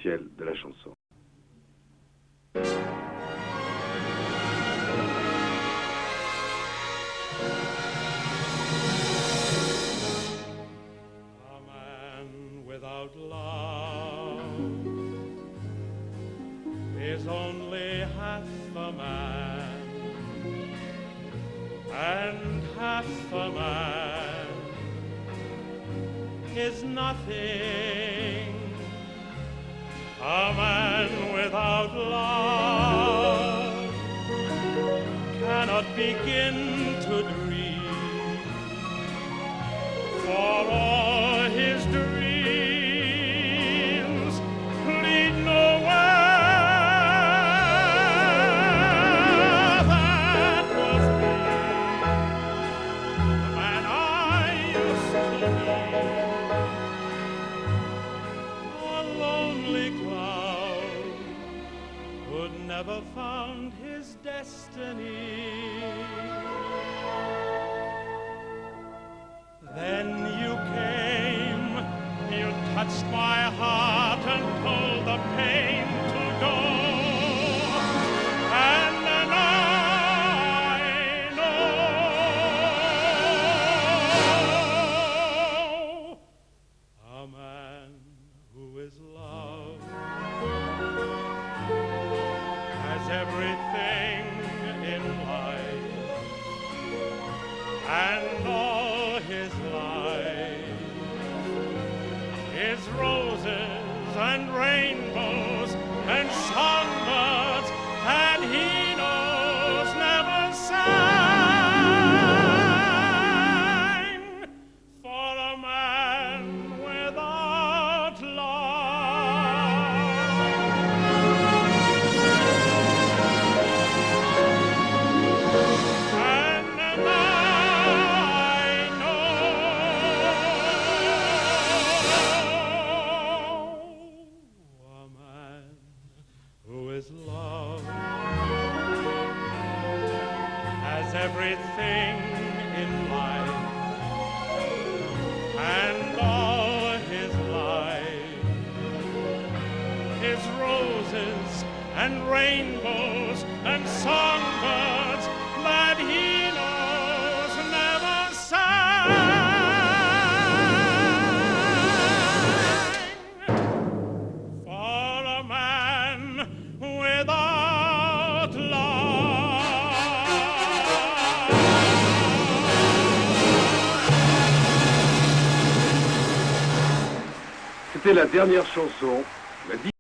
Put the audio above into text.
l'essentiel de la chanson. A man without love is only half a man, and half a man is nothing. A man without love cannot begin to dream, for all his dreams lead nowhere. That was me, the man I used to be. A lonely cloud could never found his destiny. Then you came, you touched my heart and told the pain to go. And then I know a man who is loved has everything in life, and all his life is roses and rainbows and songbirds, and he knows never sang. For a man without love, and now I know a man who is loved has everything in life, and all his life is roses and rainbows and songbirds that he knows never sang. For a man without love. C'était la dernière chanson, la